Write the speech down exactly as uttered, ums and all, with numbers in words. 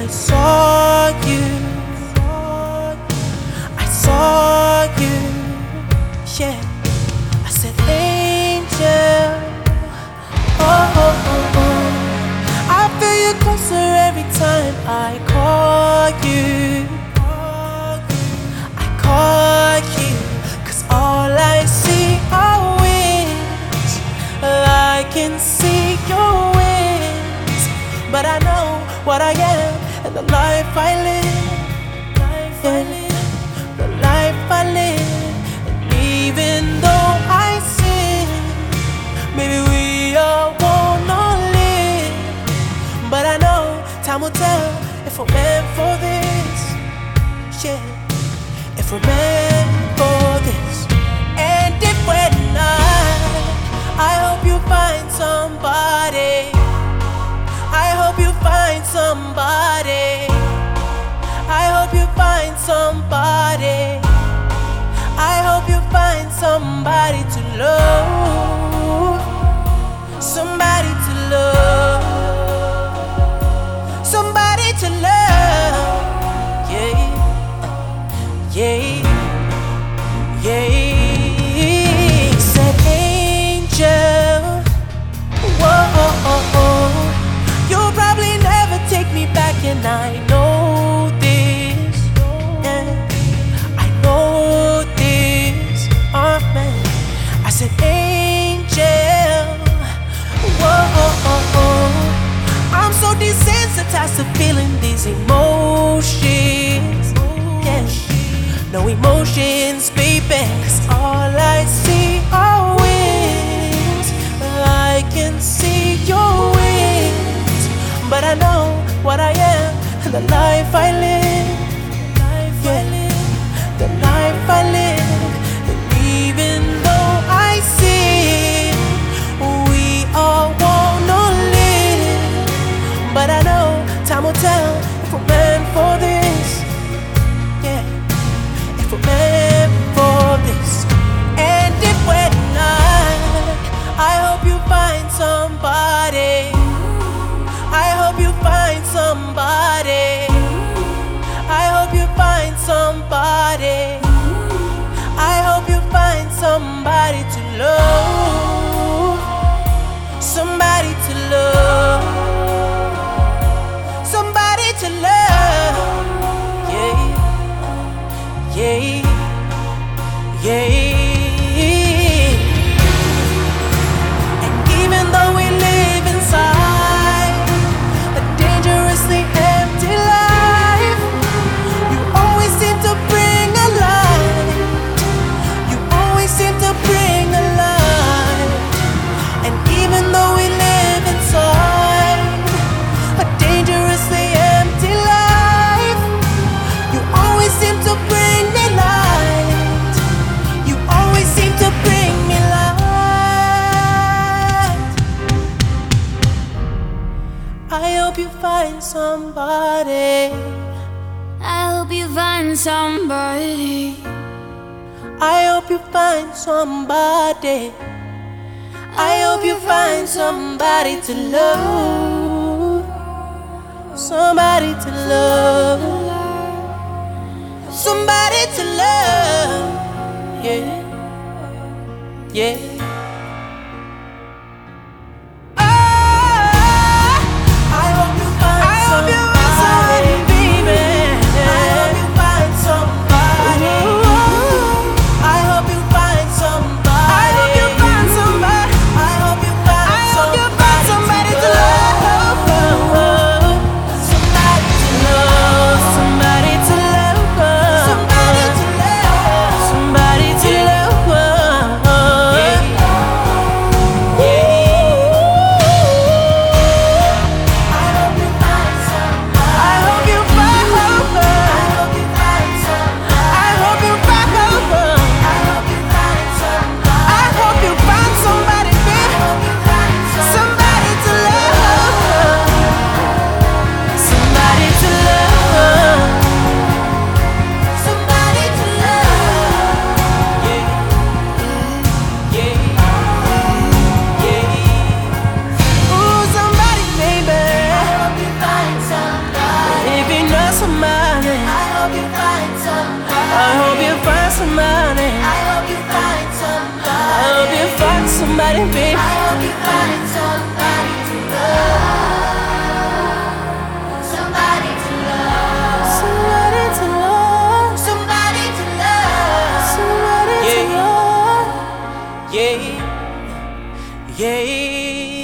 saw you, I saw you, yeah. I said, angel, oh, oh, oh, oh. I feel you closer every time I call you, I call you, 'cause all I see are wings. I can see your wings, but I know what I am and the life I live, yeah, the life I live. And even though I sin, maybe we all wanna live, but I know time will tell if we're meant for this, yeah, if we're meant for this. And if we're not, I hope you find somebody, I hope you find somebody, I hope you find somebody, I hope you find somebody to love, somebody to love, somebody to love, yeah, yeah, yeah. Said angel, whoa, oh, oh, oh. You'll probably never take me back, and I know this, yeah, I know this, oh man. I said angel, whoa, oh, oh, oh. I'm so desensitized to feeling these emotions, yeah, no emotions, baby, 'cause all I see are wings. I can see your wings, but I know what I am and the life I live, yeah, the life I live. And even though I sin, we all wanna live, but I know time will tell if we're meant for this, yeah, if we're meant for this. And if we're not, I hope you find somebody, I hope you find somebody, I hope you find somebody, I hope you find somebody to love, somebody to love, somebody to love, yeah, yeah, yeah. And even though we live inside a dangerously empty life, you always seem to bring a light, you always seem to bring a light. And even though we live inside a dangerously empty life, you always seem to bring me light, you always seem to bring me light. I hope you find somebody, I hope you find somebody, I hope you find somebody, I hope you find somebody to love, somebody to love, somebody to love, yeah, yeah. Oh, I hope you find somebody, baby. I hope you find somebody. I hope you find somebody. I hope you find somebody. I hope you find somebody to love, somebody to love, somebody to love, somebody to love, somebody to love, yeah. somebody, baby. I hope you find somebody to love, somebody to love, Somebody to love, somebody to love, somebody yeah. to love. Yeah, yeah.